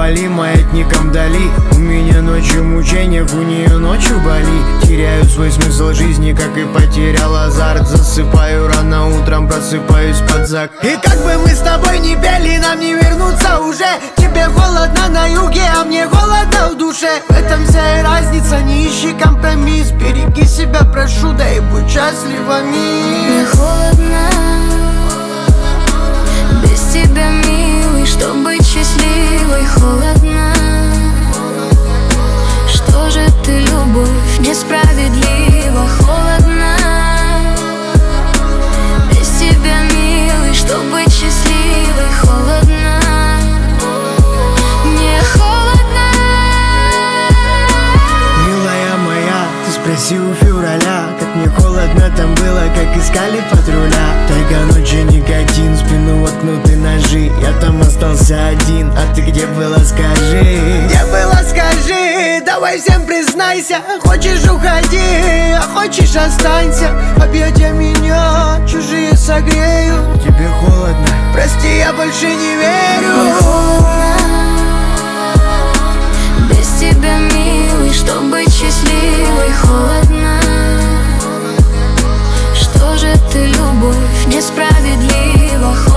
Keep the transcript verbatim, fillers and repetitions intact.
Мали маятником вдали. У меня ночью мучениях, у нее ночью боли. Теряю свой смысл жизни, как и потерял азарт. Засыпаю рано, утром просыпаюсь под зак. И как бы мы с тобой не пели, нам не вернуться уже. Тебе холодно на юге, а мне холодно в душе. В этом вся и разница, не ищи компромисс. Береги себя, прошу, да и будь счастлива, Мне мисс. холодно без тебя, милый, чтоб быть счастливой. Холодно, что же ты, любовь, несправедлива. Холодно без тебя, милый, чтоб быть счастливой. Холодно, мне холодно. Милая моя, ты спроси у февраля, как мне холодно там было, как искали патруля. Тайга ночи, никотин, в спину воткнуты ножи. Я там остался один, а ты где была, скажи? Где была, скажи? Давай всем признайся. Хочешь, уходи, а хочешь, останься. Объятия меня чужие согреют. Тебе холодно? Прости, я больше не верю. Мне холодно без тебя, милый, чтоб быть счастливой. Холодно, что же ты, любовь, несправедлива.